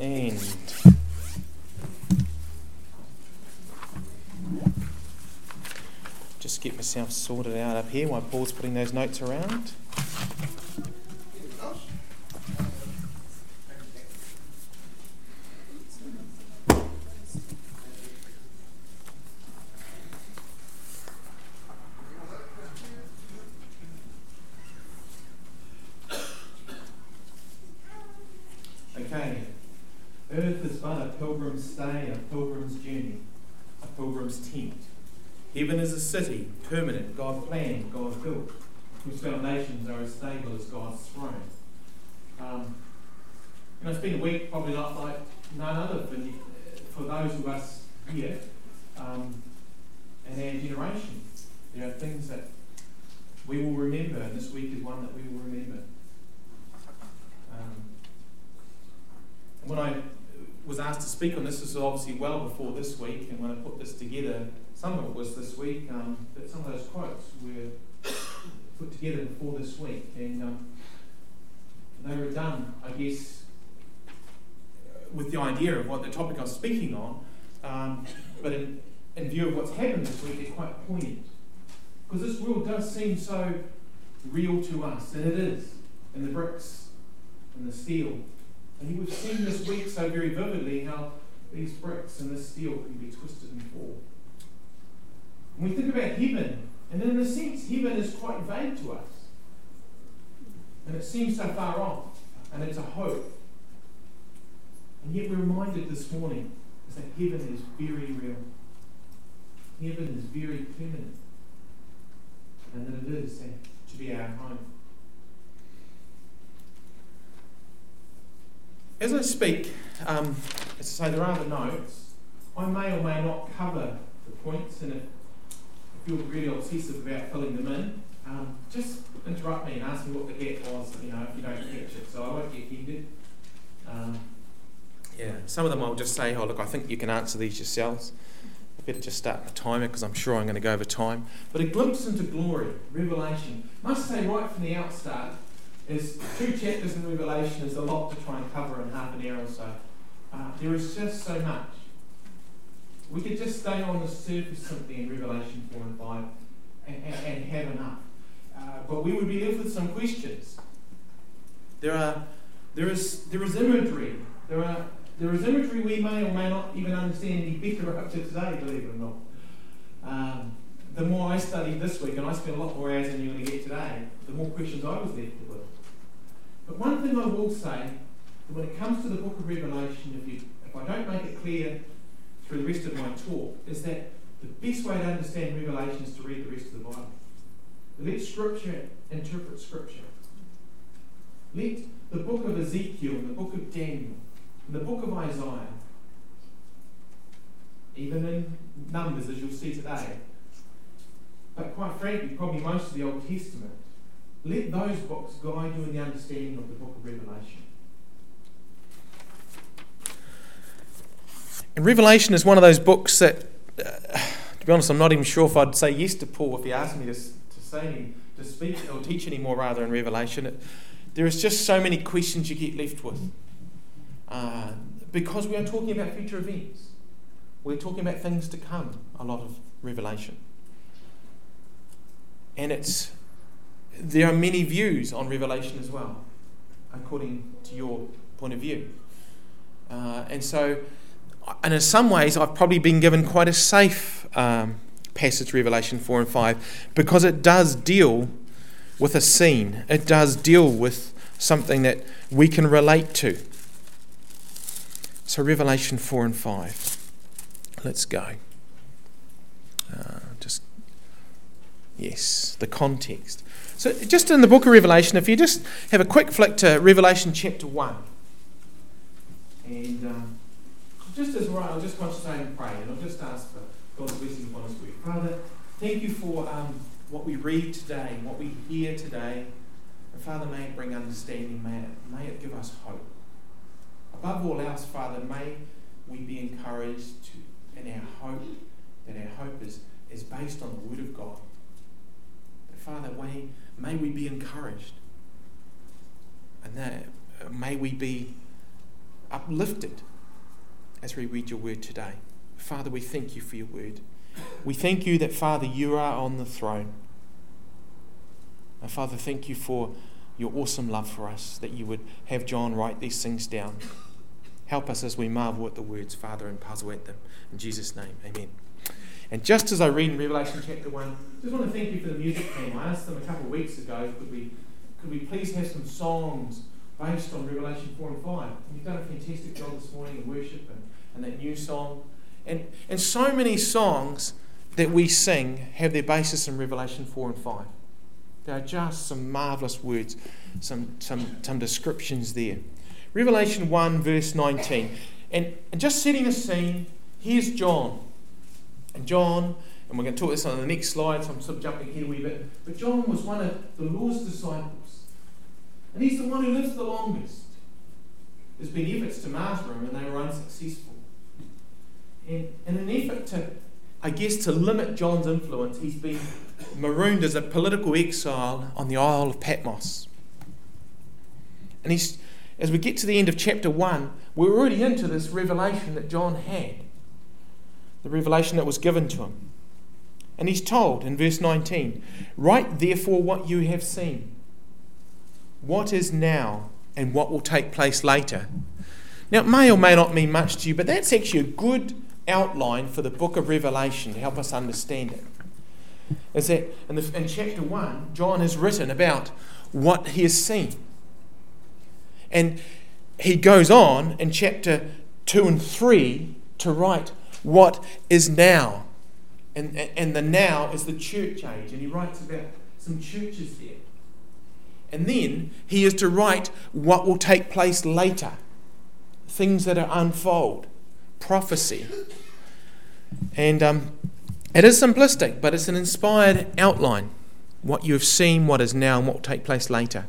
And just get myself sorted out up here while Paul's putting those notes around. Okay, earth is but a pilgrim's stay, a pilgrim's journey, a pilgrim's tent. Heaven is a city, permanent, God planned, God built, whose foundations are as stable as God's throne. It's been a week probably not like none other for those of us here in our generation. There are things that we will remember, and this week is one that we will remember. When I was asked to speak on this was obviously well before this week, and when I put this together, some of it was this week, but some of those quotes were put together before this week, and they were done, I guess, with the idea of what the topic I was speaking on, but in view of what's happened this week, they're quite poignant. Because this world does seem so real to us, and it is, and the bricks and the steel. And we've seen this week so very vividly how these bricks and this steel can be twisted and fall. When we think about heaven, and in a sense, heaven is quite vague to us. And it seems so far off, and it's a hope. And yet we're reminded this morning is that heaven is very real. Heaven is very permanent. And that it is to be our home. As I speak, as I say, there are the notes. I may or may not cover the points, and if you're really obsessive about filling them in, just interrupt me and ask me what the heck was, if you don't catch it, so I won't get offended. Some of them I'll just say, look, I think you can answer these yourselves. I better just start the timer because I'm sure I'm going to go over time. But a glimpse into glory, Revelation. I must say right from the outstart, is 2 chapters in Revelation is a lot to try and cover in half an hour or so. There is just so much. We could just stay on the surface simply in Revelation 4 and 5 and have enough. But we would be left with some questions. There is imagery. There is imagery we may or may not even understand any better up to today, believe it or not. The more I studied this week, and I spent a lot more hours than you're going to get today, the more questions I was left with. But one thing I will say, that when it comes to the book of Revelation, if I don't make it clear through the rest of my talk, is that the best way to understand Revelation is to read the rest of the Bible. Let Scripture interpret Scripture. Let the book of Ezekiel and the book of Daniel and the book of Isaiah, even in Numbers, as you'll see today, but quite frankly, probably most of the Old Testament, let those books guide you in the understanding of the book of Revelation. And Revelation is one of those books that, to be honest, I'm not even sure if I'd say yes to Paul if he asked me to speak or teach any more rather in Revelation. There is just so many questions you get left with. Because we are talking about future events. We're talking about things to come, a lot of Revelation. And there are many views on Revelation as well, according to your point of view. And in some ways, I've probably been given quite a safe passage, Revelation 4 and 5, because it does deal with a scene. It does deal with something that we can relate to. So Revelation 4 and 5. Let's go. The context. So just in the book of Revelation, if you just have a quick flick to Revelation chapter 1. And just as right, I just want to say and pray, and I'll just ask for God's blessing upon us. Father, thank you for what we read today, what we hear today. And Father, may it bring understanding, may it give us hope. Above all else, Father, may we be encouraged in our hope, that our hope is based on the Word of God. Father, may we be encouraged, and that may we be uplifted as we read your word today. Father, we thank you for your word. We thank you that, Father, you are on the throne. And Father, thank you for your awesome love for us, that you would have John write these things down. Help us as we marvel at the words, Father, and puzzle at them. In Jesus' name, amen. And just as I read in Revelation chapter 1, I just want to thank you for the music team. I asked them a couple of weeks ago, could we please have some songs based on Revelation 4 and 5? And you've done a fantastic job this morning in worship and that new song. And so many songs that we sing have their basis in Revelation 4 and 5. There are just some marvellous words, some descriptions there. Revelation 1 verse 19. And just setting a scene, here's John. And we're going to talk this on the next slide, so I'm sort of jumping ahead a wee bit. But John was one of the Lord's disciples. And he's the one who lives the longest. There's been efforts to martyr him and they were unsuccessful. And in an effort to limit John's influence, he's been marooned as a political exile on the Isle of Patmos. And as we get to the end of chapter 1, we're already into this revelation that John had. The revelation that was given to him. And he's told in verse 19, "Write therefore what you have seen, what is now and what will take place later." Now, it may or may not mean much to you, but that's actually a good outline for the book of Revelation to help us understand it. Is that in chapter 1, John has written about what he has seen. And he goes on in chapter 2 and 3 to write what is now. And the now is the church age. And he writes about some churches there. And then he is to write what will take place later. Things that are unfold. Prophecy. And it is simplistic, but it's an inspired outline. What you have seen, what is now, and what will take place later.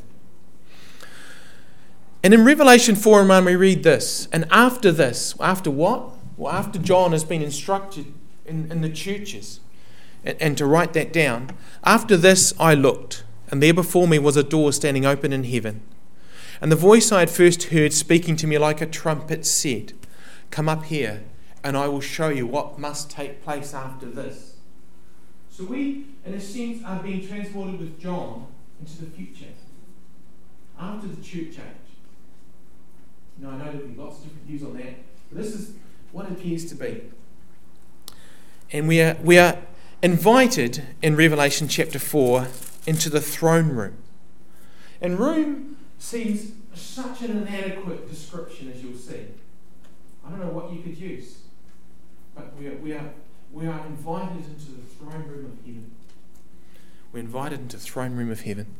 And in Revelation 4 and 1 we read this. And after this, after what? Well, after John has been instructed in the churches and to write that down. After this I looked, and there before me was a door standing open in heaven. And the voice I had first heard speaking to me like a trumpet said, "Come up here, and I will show you what must take place after this." So we, in a sense, are being transported with John into the future, after the church age. Now, I know there'll be lots of different views on that, but this is what it appears to be. And we are invited in Revelation chapter 4 into the throne room. And room seems such an inadequate description, as you'll see. I don't know what you could use, but we are invited into the throne room of heaven. We're invited into the throne room of heaven.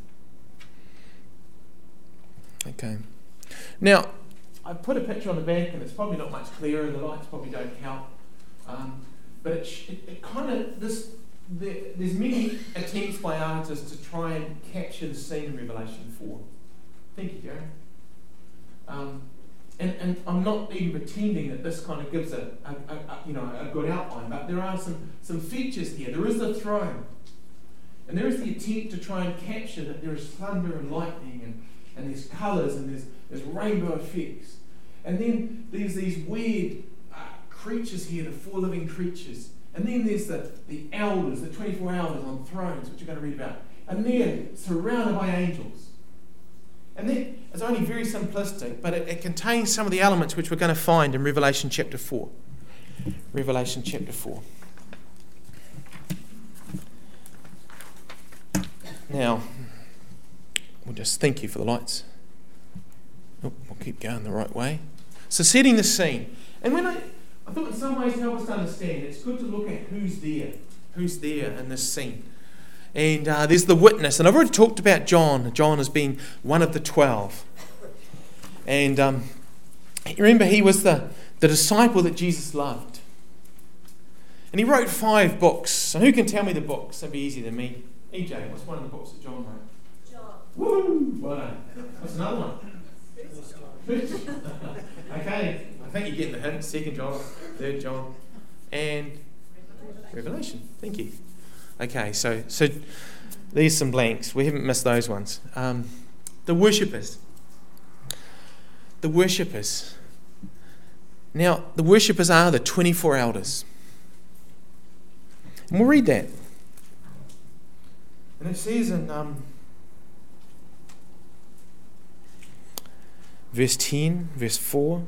Okay. Now, I put a picture on the back, and it's probably not much clearer, and the lights probably don't help. But it kind of there's many attempts by artists to try and capture the scene in Revelation 4. Thank you, Darren. And I'm not even pretending that this kind of gives a good outline, but there are some features here. There is the throne, and there is the attempt to try and capture that there is thunder and lightning, and there's colours, and there's rainbow effects. And then there's these weird creatures here, the 4 living creatures. And then there's the elders, the 24 elders on thrones, which you're going to read about. And they're surrounded by angels. And that is only very simplistic, but it contains some of the elements which we're going to find in Revelation chapter 4. Revelation chapter 4. Now, we'll just thank you for the lights. We'll keep going the right way. So setting the scene. And when I thought in some ways to help us to understand, it's good to look at who's there in this scene. And there's the witness. And I've already talked about John as being one of the 12. And remember, he was the disciple that Jesus loved. And he wrote 5 books. So who can tell me the books? That'd be easier than me. EJ, what's one of the books that John wrote? John. Woo! Well done. What's another one? Okay, I think you're getting the hint. 2 John, 3 John, and Revelation. Thank you. Okay, so there's some blanks. We haven't missed those ones. The worshippers. the worshippers. Now, the worshippers are the 24 elders. And we'll read that. And it says in verse 10, verse 4,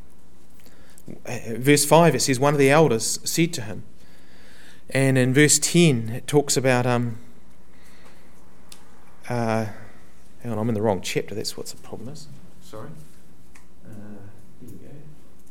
verse 5, it says, one of the elders said to him. And in verse 10, it talks about, hang on, I'm in the wrong chapter. That's what the problem is. Sorry. Here we go.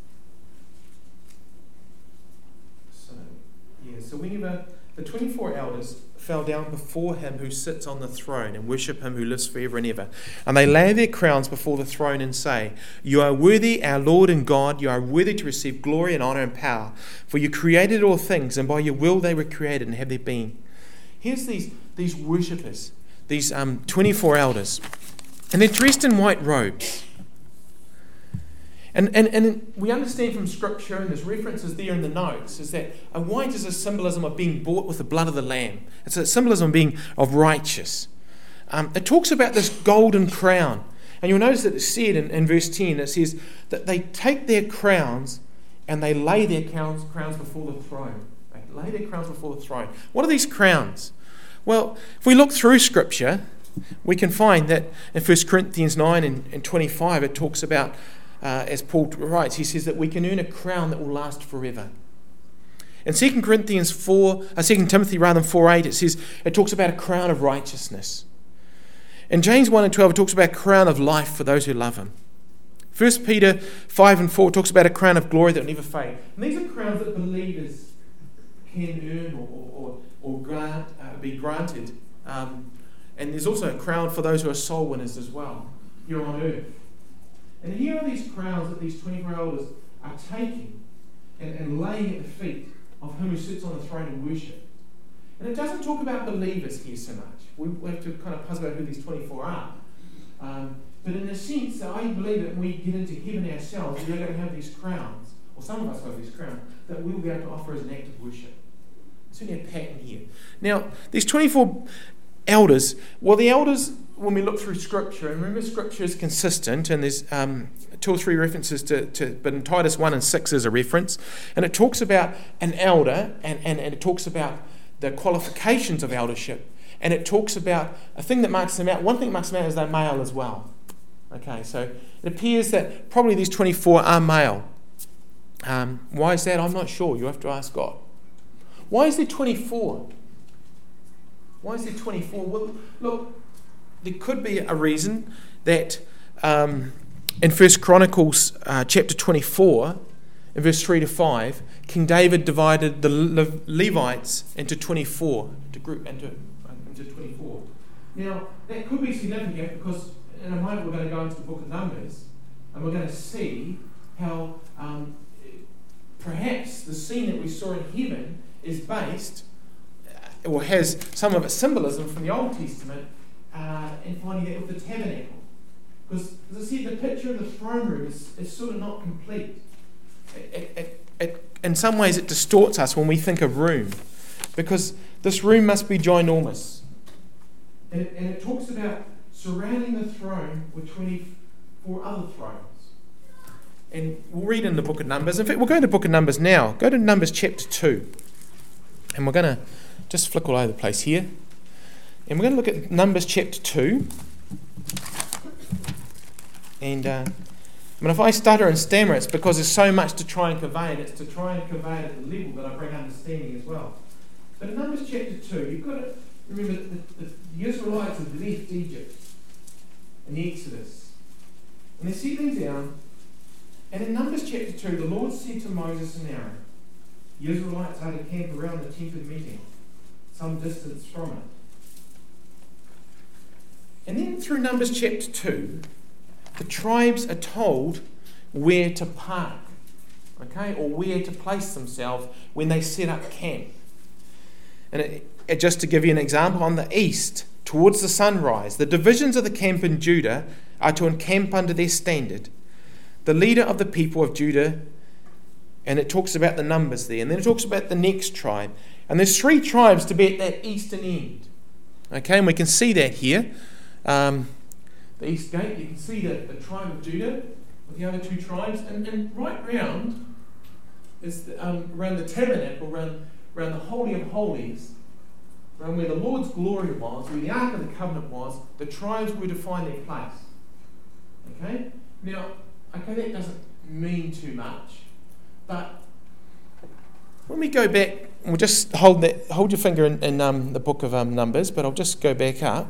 So whenever the 24 elders fell down before him who sits on the throne and worship him who lives forever and ever, and they lay their crowns before the throne and say, you are worthy, our Lord and God, you are worthy to receive glory and honour and power, for you created all things, and by your will they were created and have their being. Here's these worshippers, these 24 elders, and they're dressed in white robes. And we understand from Scripture, and there's references there in the notes, is that white is a symbolism of being bought with the blood of the Lamb. It's a symbolism of being righteous. It talks about this golden crown. And you'll notice that it's said in verse 10, it says that they take their crowns and they lay their crowns before the throne. They lay their crowns before the throne. What are these crowns? Well, if we look through Scripture, we can find that in 1 Corinthians 9 and 25, it talks about, as Paul writes, he says that we can earn a crown that will last forever. In 2 Timothy 4:8, it talks about a crown of righteousness. In James 1 and 12, it talks about a crown of life for those who love him. 1 Peter 5 and 4 talks about a crown of glory that will never fade. And these are crowns that believers can earn or be granted. And there's also a crown for those who are soul winners as well, here on earth. And here are these crowns that these 24 elders are taking and laying at the feet of him who sits on the throne and worship. And it doesn't talk about believers here so much. We have to kind of puzzle out who these 24 are. But in a sense, I believe that when we get into heaven ourselves, we're going to have these crowns, or some of us have these crowns, that we'll be able to offer as an act of worship. There's certainly a pattern here. Now, these 24 elders, well, the elders, when we look through Scripture, and remember Scripture is consistent, and there's 2 or 3 references but in Titus 1 and 6 is a reference, and it talks about an elder, and it talks about the qualifications of eldership, and it talks about a thing that marks them out. One thing that marks them out is they're male as well. Okay, so it appears that probably these 24 are male. Why is that? I'm not sure. You have to ask God. Why is there 24? Why is there 24? Well, look, there could be a reason that in 1 Chronicles chapter 24, in verse 3 to 5, King David divided the Levites into 24, into 24. Now, that could be significant because in a moment we're going to go into the book of Numbers and we're going to see how perhaps the scene that we saw in heaven is based or has some of its symbolism from the Old Testament and finding that with the tabernacle. Because, as I said, the picture of the throne room is sort of not complete. In some ways, it distorts us when we think of room, because this room must be ginormous. And it talks about surrounding the throne with 24 other thrones. And we'll read in the book of Numbers. In fact, we'll go to the book of Numbers now. Go to Numbers chapter 2. And we're going to just flick all over the place here. And we're going to look at Numbers chapter 2. And if I stutter and stammer, it's because there's so much to try and convey, and it's to try and convey it at the level that I bring understanding as well. But in Numbers chapter 2, you've got to remember that the Israelites have left Egypt in the Exodus. And they're settling down. And in Numbers chapter 2, the Lord said to Moses and Aaron, the Israelites are to camp around the tent of meeting, some distance from it. And then through Numbers chapter 2, the tribes are told where to park, okay, or where to place themselves when they set up camp. And just to give you an example, on the east, towards the sunrise, the divisions of the camp in Judah are to encamp under their standard. The leader of the people of Judah, and it talks about the numbers there, and then it talks about the next tribe. And there's 3 tribes to be at that eastern end. Okay, and we can see that here. The east gate, you can see the tribe of Judah with the other two tribes, and right round is around the tabernacle, around the Holy of Holies, around where the Lord's glory was, where the Ark of the Covenant was, the tribes were to find their place. Okay? Now, that doesn't mean too much, but when we go back, we'll just hold your finger in the book of Numbers, but I'll just go back up.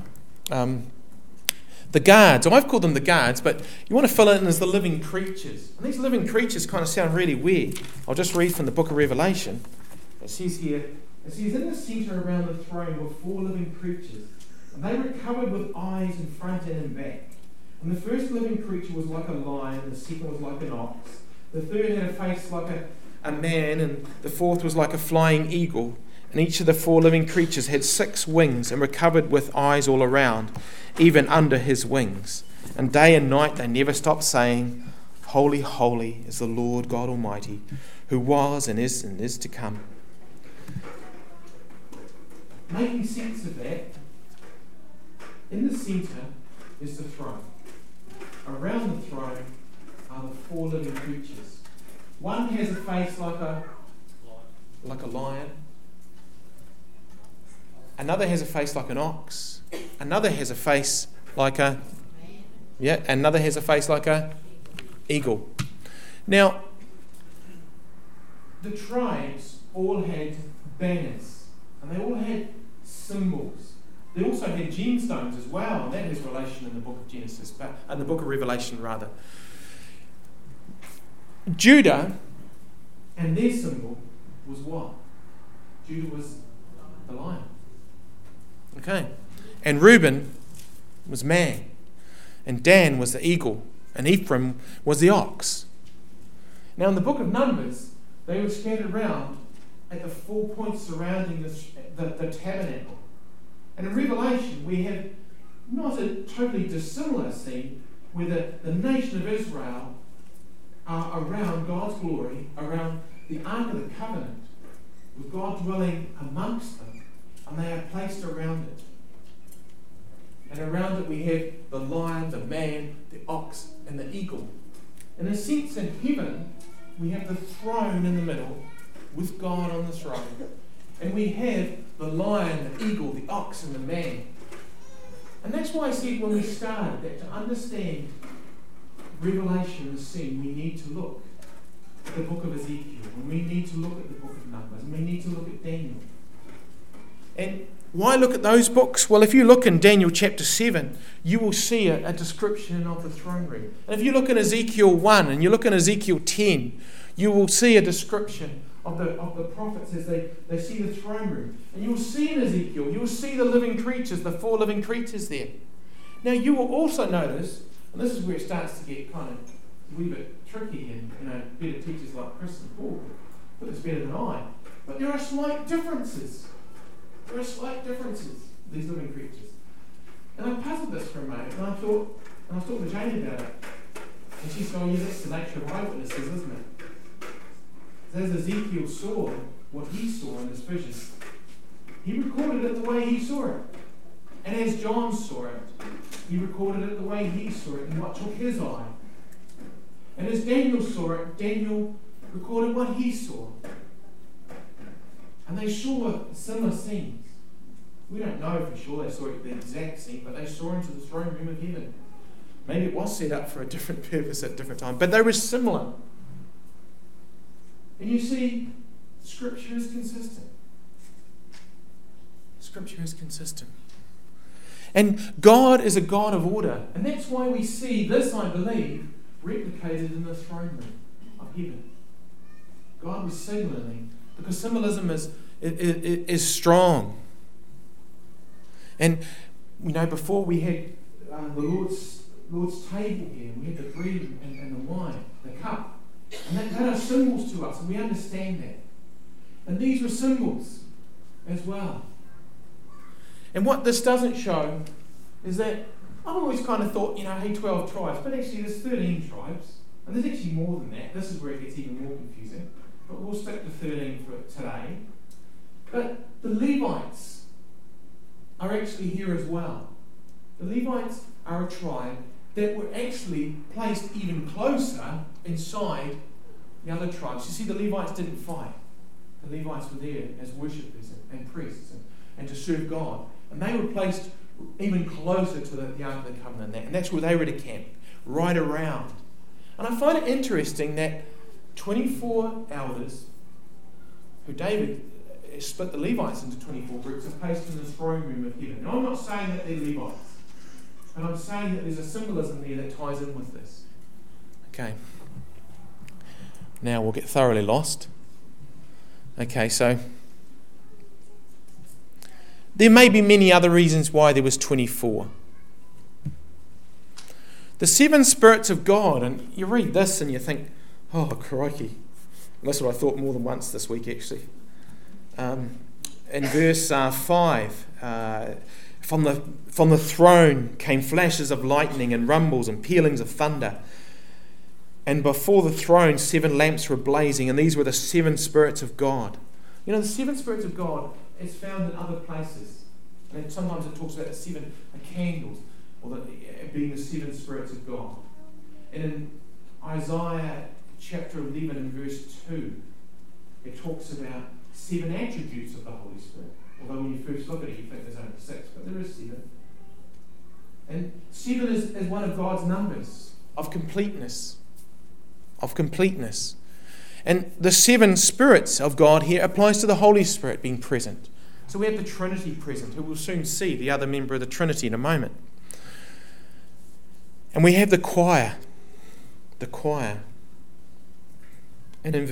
The guards, I've called them the guards, but you want to fill it in as the living creatures. And these living creatures kind of sound really weird. I'll just read from the book of Revelation. It says here, in the centre around the throne were 4 living creatures, and they were covered with eyes in front and in back. And the first living creature was like a lion, the second was like an ox, the third had a face like a man, and the fourth was like a flying eagle. And each of the 4 living creatures had 6 wings and were covered with eyes all around, even under his wings. And day and night they never stopped saying, Holy, holy is the Lord God Almighty, who was and is to come. Making sense of that, in the centre is the throne. Around the throne are the 4 living creatures. One has a face like a lion. Another has a face like an ox. Another has a face like another has a face like a eagle. Now, the tribes all had banners, and they all had symbols. They also had gemstones as well, and that has relation in the book of Genesis, but in the book of Revelation rather. Judah and their symbol was what? Judah was the lion. Okay. And Reuben was man. And Dan was the eagle. And Ephraim was the ox. Now in the book of Numbers, they were scattered around at the 4 points surrounding the tabernacle. And in Revelation, we have not a totally dissimilar scene where the nation of Israel are around God's glory, around the Ark of the Covenant, with God dwelling amongst them, and they are placed around it. And around it we have the lion, the man, the ox, and the eagle. In a sense, in heaven, we have the throne in the middle, with God on the throne. And we have the lion, the eagle, the ox, and the man. And that's why I said when we started that to understand Revelation and the scene, we need to look at the book of Ezekiel, and we need to look at the book of Numbers, and we need to look at Daniel. And why look at those books? Well, if you look in Daniel chapter 7, you will see a description of the throne room. And if you look in Ezekiel 1 and you look in Ezekiel 10, you will see a description of the prophets as they see the throne room. And you will see in Ezekiel, you will see the living creatures, the 4 living creatures there. Now you will also notice, and this is where it starts to get kind of a wee bit tricky, and better teachers like Chris and Paul put this better than I, but there are slight differences. There are slight differences, these living creatures. And I puzzled this for a moment, and I was talking to Jane about it. And she's going, yeah, that's the nature of eyewitnesses, isn't it? As Ezekiel saw what he saw in his vision, he recorded it the way he saw it. And as John saw it, he recorded it the way he saw it and what took his eye. And as Daniel saw it, Daniel recorded what he saw. And they saw similar scenes. We don't know for sure they saw the exact scene, but they saw into the throne room of heaven. Maybe it was set up for a different purpose at a different time, but they were similar. And you see, Scripture is consistent. Scripture is consistent. And God is a God of order. And that's why we see this, I believe, replicated in the throne room of heaven. God was signaling, because symbolism is strong. And, before we had the Lord's table here, we had the bread and the wine, the cup. And that are symbols to us, and we understand that. And these were symbols as well. And what this doesn't show is that I've always kind of thought, 12 tribes, but actually there's 13 tribes. And there's actually more than that. This is where it gets even more confusing. But we'll stick to 13 for today. But the Levites are actually here as well. The Levites are a tribe, that were actually placed even closer inside the other tribes. You see, the Levites didn't fight. The Levites were there as worshippers and priests and to serve God. And they were placed even closer to the Ark of the Covenant. And that's where they were to camp, right around. And I find it interesting that 24 elders, who David split the Levites into 24 groups, are placed in the throne room of heaven. Now, I'm not saying that they're Levites, but I'm saying that there's a symbolism there that ties in with this. Okay. Now we'll get thoroughly lost. Okay, so there may be many other reasons why there was 24. The seven spirits of God, and you read this and you think, oh, crikey. And that's what I thought more than once this week, actually. In verse 5, from the throne came flashes of lightning and rumbles and pealings of thunder. And before the throne 7 lamps were blazing, and these were the 7 spirits of God. You know, the 7 spirits of God is found in other places. And sometimes it talks about the 7 candles, or being the 7 spirits of God. And in Isaiah chapter 11 and verse 2, it talks about 7 attributes of the Holy Spirit. Although when you first look at it, you think there's only 6, but there is 7. And 7 is one of God's numbers of completeness. Of completeness. And the 7 spirits of God here applies to the Holy Spirit being present. So we have the Trinity present, who we'll soon see, the other member of the Trinity in a moment. And we have the choir. The choir. And in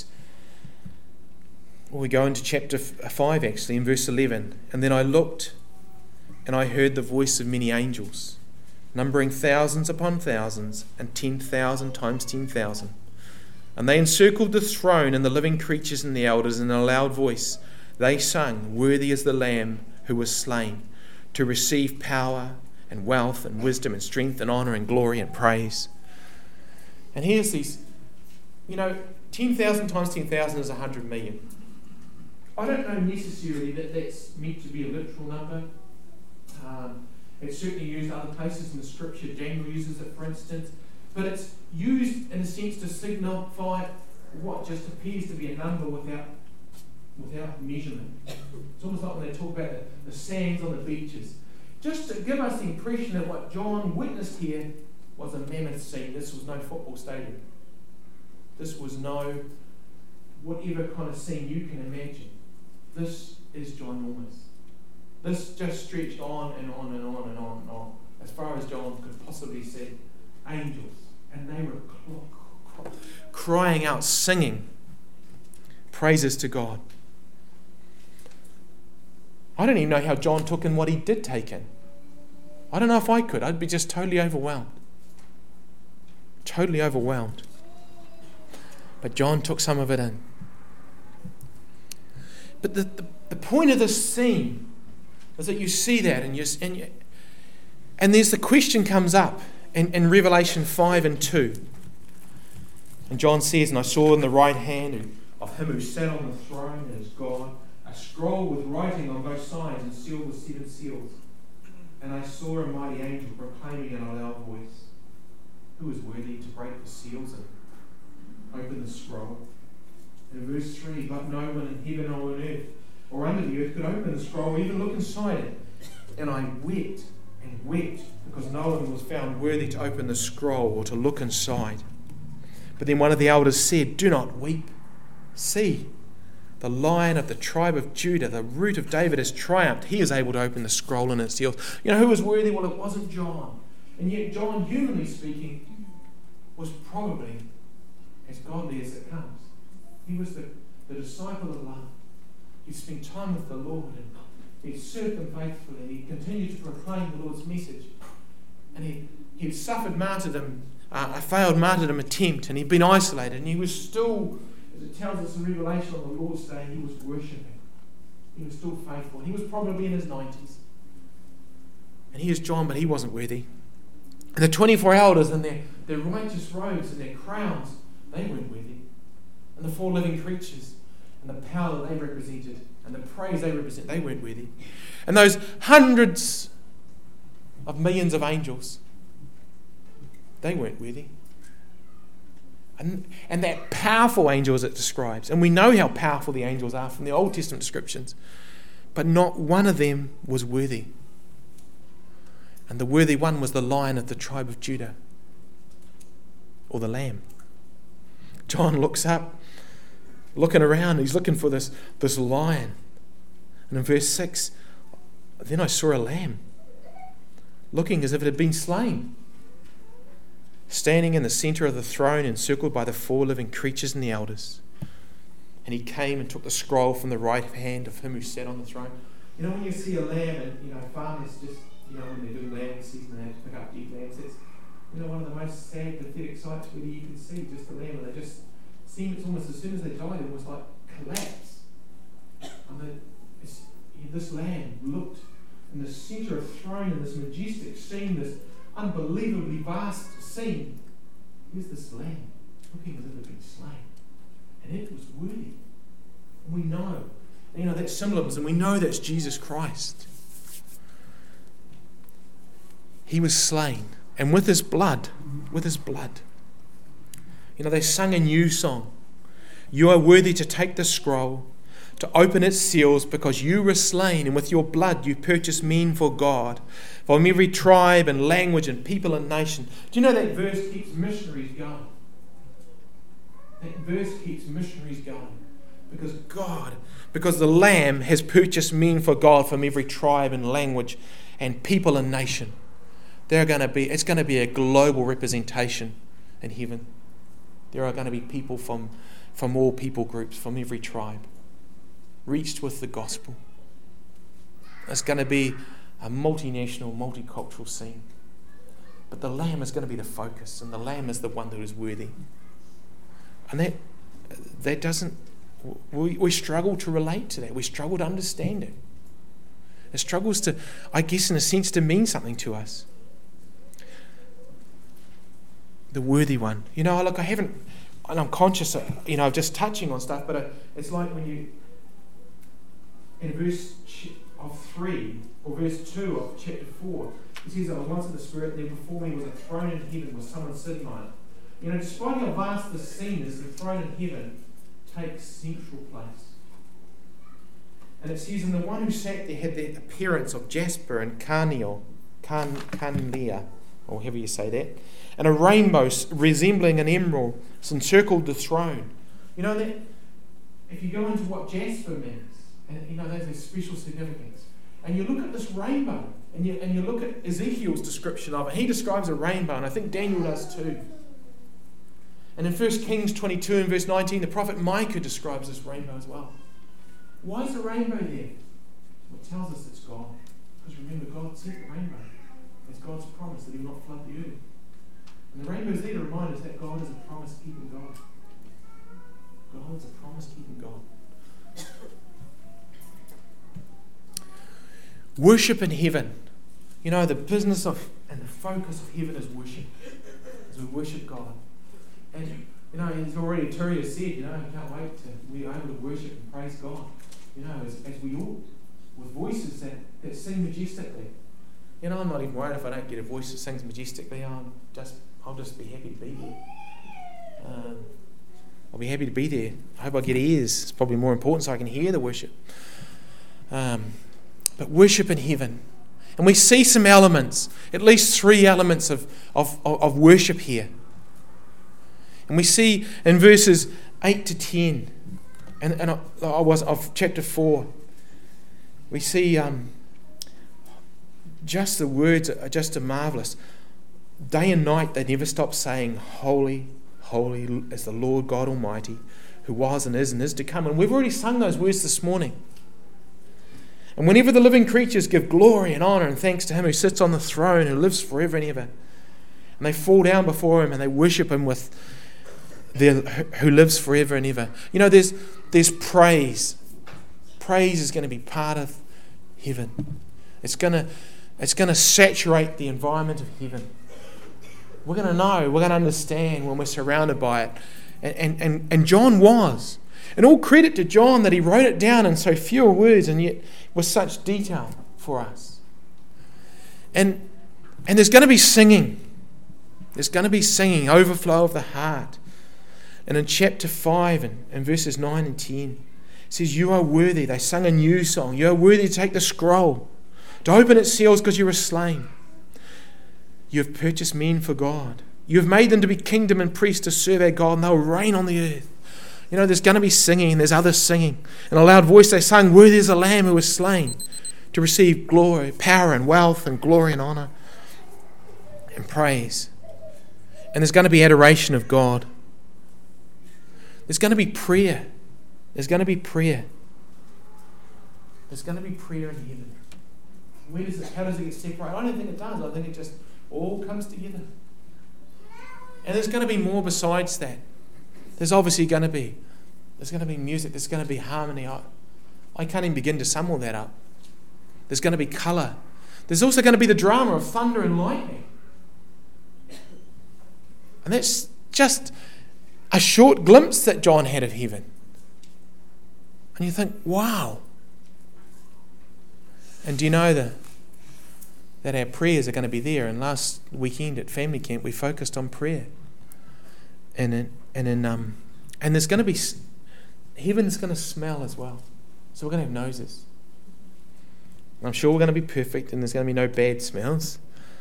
we go into chapter 5 actually, in verse 11. And then I looked, and I heard the voice of many angels, numbering thousands upon thousands, and 10,000 times 10,000. And they encircled the throne and the living creatures and the elders, and in a loud voice they sung, "Worthy is the Lamb who was slain, to receive power and wealth and wisdom and strength and honour and glory and praise." And here's these, 10,000 times 10,000 is 100 million. I don't know necessarily that that's meant to be a literal number. It's certainly used other places in the scripture. Daniel uses it, for instance. But it's used in a sense to signify what just appears to be a number without measurement. It's almost like when they talk about the sands on the beaches. Just to give us the impression that what John witnessed here was a mammoth scene. This was no football stadium. This was no whatever kind of scene you can imagine. This is ginormous. This just stretched on and on and on and on and on, as far as John could possibly see. Angels. And they were crying out, singing praises to God. I don't even know how John took in what he did take in. I don't know if I could. I'd be just totally overwhelmed. Totally overwhelmed. But John took some of it in. But the point of this scene is that you see that, and there's the question comes up in Revelation 5 and 2. And John says, "And I saw in the right hand of him who sat on the throne as God a scroll with writing on both sides and sealed with 7 seals. And I saw a mighty angel proclaiming in a loud voice, 'Who is worthy to break the seals and open the scroll?' In verse 3, but no one in heaven or on earth or under the earth could open the scroll or even look inside it. And I wept and wept because no one was found worthy to open the scroll or to look inside. But then one of the elders said, 'Do not weep. See, the Lion of the tribe of Judah, the Root of David, has triumphed. He is able to open the scroll and its seals.'" Who was worthy? Well, it wasn't John. And yet John, humanly speaking, was probably as godly as it comes. He was the disciple of love. He spent time with the Lord, and he served him faithfully, and he continued to proclaim the Lord's message. And he had suffered martyrdom, a failed martyrdom attempt, and he'd been isolated, and he was still, as it tells us in Revelation on the Lord's Day, he was worshipping. He was still faithful. He was probably in his 90s. And here's John, but he wasn't worthy. And the 24 elders in their righteous robes and their crowns, they weren't worthy. And the 4 living creatures and the power that they represented and the praise they represent, they weren't worthy. And those hundreds of millions of angels, They weren't worthy. And that powerful angel as it describes, and we know how powerful the angels are from the Old Testament descriptions, but not one of them was worthy. And the worthy one was the Lion of the tribe of Judah, or the Lamb. John looks up, looking around, he's looking for this lion. And in verse 6, then I saw a lamb, looking as if it had been slain, standing in the centre of the throne, encircled by the 4 living creatures and the elders. And he came and took the scroll from the right hand of him who sat on the throne. You know, when you see a lamb, and farmers just, when they're doing lamb season, they have to pick up dead lambs. It's, one of the most sad, pathetic sights where you can see just the lamb, and they just seem, it's almost as soon as they died, it was like collapse. And this lamb looked in the centre of the throne in this majestic scene, this unbelievably vast scene. Here's this lamb looking as if it had been slain, and it was worthy. And we know, that symbolism, and we know that's Jesus Christ. He was slain, and with his blood, they sung a new song. You are worthy to take the scroll, to open its seals, because you were slain, and with your blood you purchased men for God, from every tribe and language and people and nation. Do you know that verse keeps missionaries going? That verse keeps missionaries going. Because the Lamb has purchased men for God from every tribe and language and people and nation. It's going to be a global representation in heaven. There are going to be people from all people groups, from every tribe, reached with the gospel. It's going to be a multinational, multicultural scene. But the Lamb is going to be the focus, and the Lamb is the one that is worthy. And that doesn't... We struggle to relate to that. We struggle to understand it. It struggles to, I guess, in a sense, to mean something to us. The worthy one. Look, I haven't... And I'm conscious of, just touching on stuff, but it's like when you... In verse 3 or verse 2 of chapter 4, it says, I was once in the Spirit, and there before me was a throne in heaven with someone sitting on it. Despite how vast the scene is, the throne in heaven takes central place. And it says, and the one who sat there had the appearance of jasper and carnelian, or however you say that, and a rainbow resembling an emerald encircled the throne. That if you go into what jasper means, and there's a special significance, and you look at this rainbow, and you look at Ezekiel's description of it. He describes a rainbow, and I think Daniel does too. And in 1 Kings 22 and verse 19, the prophet Micah describes this rainbow as well. Why is the rainbow there? Well, it tells us it's God. Because remember, God sent the rainbow. It's God's promise that he will not flood the earth. And the rainbow is there to remind us that God is a promise-keeping God. God is a promise-keeping God. Worship in heaven. The business of and the focus of heaven is worship. As we worship God. And, as already Turi has said, I can't wait to be able to worship and praise God, as we ought, with voices that sing majestically. I'm not even worried if I don't get a voice that sings majestically. I'll just be happy to be there. I'll be happy to be there. I hope I get ears. It's probably more important so I can hear the worship. But worship in heaven. And we see some elements, at least 3 elements of worship here. And we see in verses 8 to 10 of chapter 4, we see just the words are just marvellous. Day and night they never stop saying, Holy, holy is the Lord God Almighty, who was and is to come. And we've already sung those words this morning. And whenever the living creatures give glory and honour and thanks to him who sits on the throne, who lives forever and ever, and they fall down before him and they worship him with who lives forever and ever. There's praise. Praise is going to be part of heaven. It's going to saturate the environment of heaven. We're going to know, we're going to understand when we're surrounded by it. And John was. And all credit to John that he wrote it down in so few words and yet with such detail for us. And there's going to be singing. There's going to be singing, overflow of the heart. And in chapter 5 and verses 9 and 10, it says, you are worthy. They sung a new song. You are worthy to take the scroll, to open its seals because you were slain. You have purchased men for God. You have made them to be kingdom and priests to serve our God, and they'll reign on the earth. You know, there's going to be singing, and there's others singing. In a loud voice they sung, worthy is the Lamb who was slain to receive glory, power and wealth and glory and honour and praise. And there's going to be adoration of God. There's going to be prayer. There's going to be prayer. There's going to be prayer in heaven. How does it get separated? I don't think it does. I think it just all comes together. And there's going to be more besides that. There's obviously going to be. There's going to be music. There's going to be harmony. I can't even begin to sum all that up. There's going to be colour. There's also going to be the drama of thunder and lightning. And that's just a short glimpse that John had of heaven. And you think, wow. And do you know that our prayers are going to be there? And last weekend at family camp, we focused on prayer. And there's going to be, heaven's going to smell as well. So we're going to have noses. I'm sure we're going to be perfect, and there's going to be no bad smells.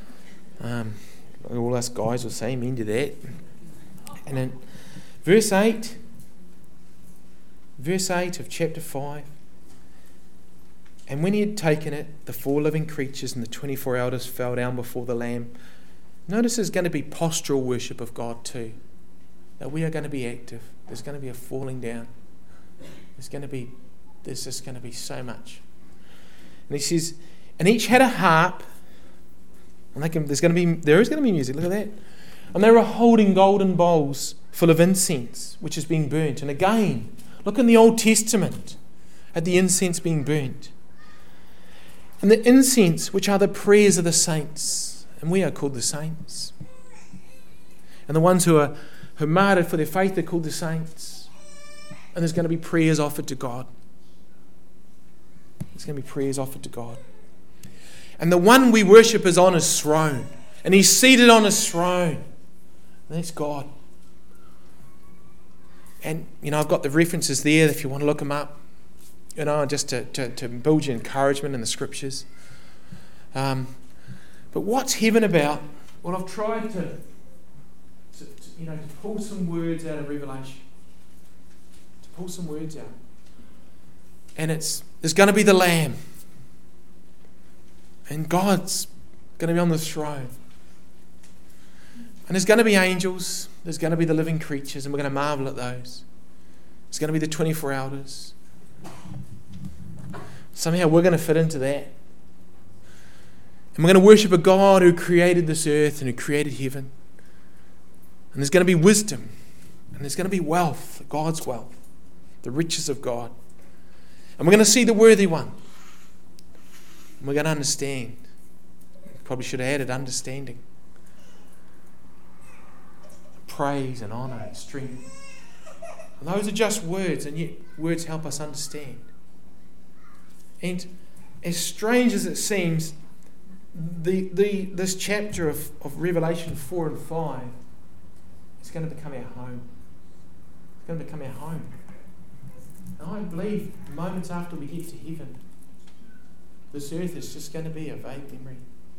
All us guys will say amen to that. And then verse 8 of chapter 5. And when he had taken it, the 4 living creatures and the 24 elders fell down before the Lamb. Notice there's going to be postural worship of God too. That we are going to be active. There's going to be a falling down. There's just going to be so much. And he says, and each had a harp. And there is going to be music. Look at that. And they were holding golden bowls full of incense, which is being burnt. And again, look in the Old Testament at the incense being burnt. And the incense, which are the prayers of the saints. And we are called the saints. And the ones who are martyred for their faith, they're called the saints. And there's going to be prayers offered to God. There's going to be prayers offered to God. And the one we worship is on his throne. And he's seated on his throne. And that's God. And, I've got the references there if you want to look them up. Just to build your encouragement in the scriptures. But what's heaven about? Well, I've tried to pull some words out of Revelation. To pull some words out. And there's going to be the Lamb. And God's going to be on the throne. And there's going to be angels. There's going to be the living creatures. And we're going to marvel at those. There's going to be the 24 elders. Somehow we're going to fit into that. And we're going to worship a God who created this earth and who created heaven. And there's going to be wisdom. And there's going to be wealth, God's wealth. The riches of God. And we're going to see the worthy one. And we're going to understand. Probably should have added understanding. Praise and honour and strength. And those are just words, and yet words help us understand. And as strange as it seems, this chapter of Revelation 4 and 5 is going to become our home. It's going to become our home. And I believe moments after we get to heaven, this earth is just going to be a vague memory.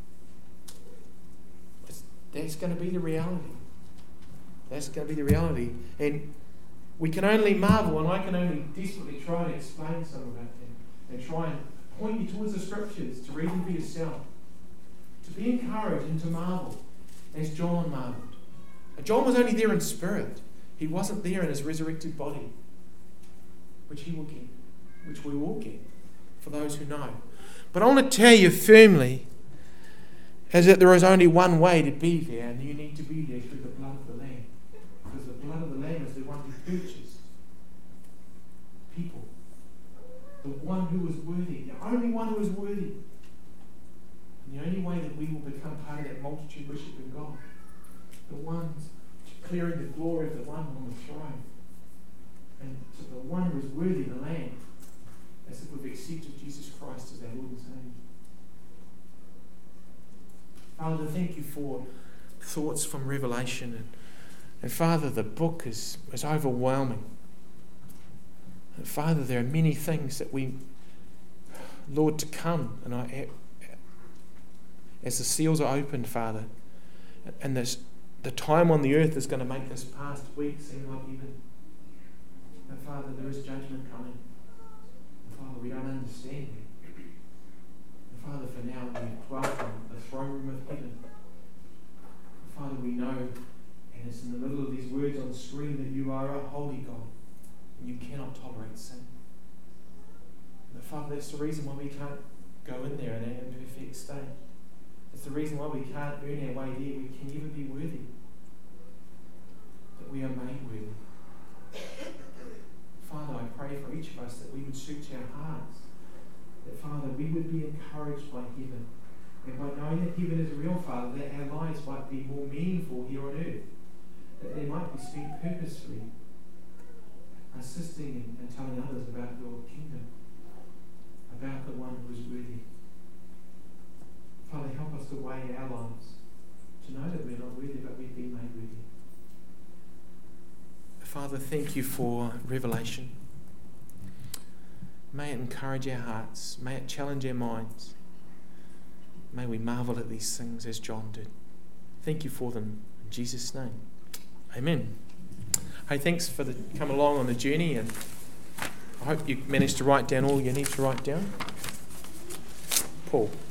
That's going to be the reality. That's going to be the reality. And we can only marvel, and I can only desperately try to explain some of it and try and point you towards the scriptures to read them for yourself. To be encouraged and to marvel as John marveled. John was only there in spirit. He wasn't there in his resurrected body, which he will get, which we will get for those who know. But I want to tell you firmly is that there is only one way to be there, and you need to be there through the blood of the Lamb. Because the blood of the Lamb is the one who purchased people. The one who was worthy, the only one who is worthy. And the only way that we will become part of that multitude worshiping God. The ones declaring the glory of the one on the throne. And to the one who is worthy, the Lamb, as if we've accepted Jesus Christ as our Lord and Saviour. Father, thank you for thoughts from Revelation. And Father, the book is overwhelming. And Father, there are many things that we, Lord, to come. And as the seals are opened, Father, and the time on the earth is going to make this past week seem like heaven. But Father, there is judgment coming. And Father, we don't understand it. And Father, for now, we welcome the throne room of heaven. And Father, we know, and it's in the middle of these words on the screen, that you are a holy God, and you cannot tolerate sin. But Father, that's the reason why we can't go in there in an imperfect state. It's the reason why we can't earn our way there. We can never be worthy. That we are made worthy. Father, I pray for each of us that we would search our hearts. That, Father, we would be encouraged by heaven. And by knowing that heaven is real, Father, that our lives might be more meaningful here on earth. That they might be spent purposefully, assisting and telling others about your kingdom, about the one who is worthy. Father, help us to weigh our lives, to know that we're not worthy, but we've been made worthy. Father, thank you for revelation. May it encourage our hearts. May it challenge our minds. May we marvel at these things as John did. Thank you for them. In Jesus' name. Amen. Hey, thanks for coming along on the journey, and I hope you managed to write down all you need to write down. Paul.